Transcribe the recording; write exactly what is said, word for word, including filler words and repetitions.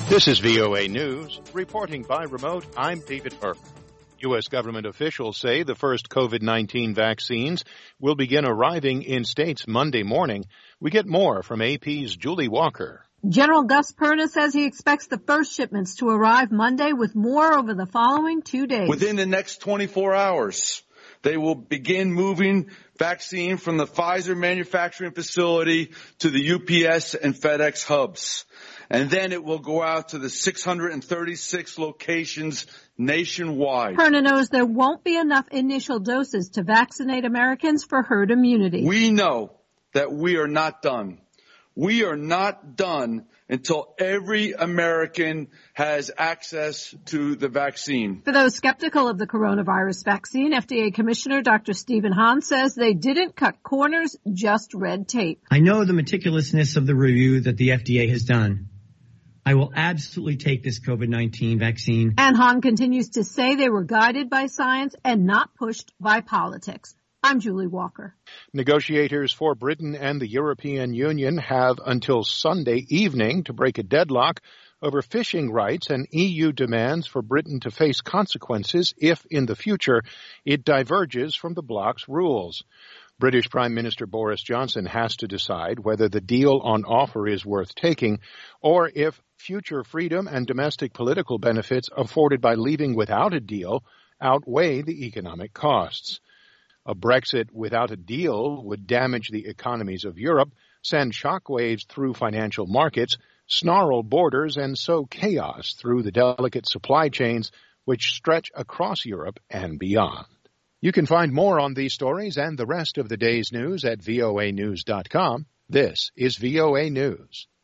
This is V O A News. Reporting by remote, I'm David Burke. U S government officials say the first COVID nineteen vaccines will begin arriving in states Monday morning. We get more from A P's Julie Walker. General Gus Perna says he expects the first shipments to arrive Monday with more over the following two days. Within the next twenty-four hours, they will begin moving vaccine from the Pfizer manufacturing facility to the U P S and FedEx hubs. And then it will go out to the six hundred thirty-six locations nationwide. Perna knows there won't be enough initial doses to vaccinate Americans for herd immunity. We know that we are not done. We are not done until every American has access to the vaccine. For those skeptical of the coronavirus vaccine, F D A Commissioner Doctor Stephen Hahn says they didn't cut corners, just red tape. I know the meticulousness of the review that the F D A has done. I will absolutely take this COVID nineteen vaccine. And Hahn continues to say they were guided by science and not pushed by politics. I'm Julie Walker. Negotiators for Britain and the European Union have until Sunday evening to break a deadlock over fishing rights and E U demands for Britain to face consequences if, in the future, it diverges from the bloc's rules. British Prime Minister Boris Johnson has to decide whether the deal on offer is worth taking or if future freedom and domestic political benefits afforded by leaving without a deal outweigh the economic costs. A Brexit without a deal would damage the economies of Europe, send shockwaves through financial markets, snarl borders, and sow chaos through the delicate supply chains which stretch across Europe and beyond. You can find more on these stories and the rest of the day's news at voa news dot com. This is V O A News.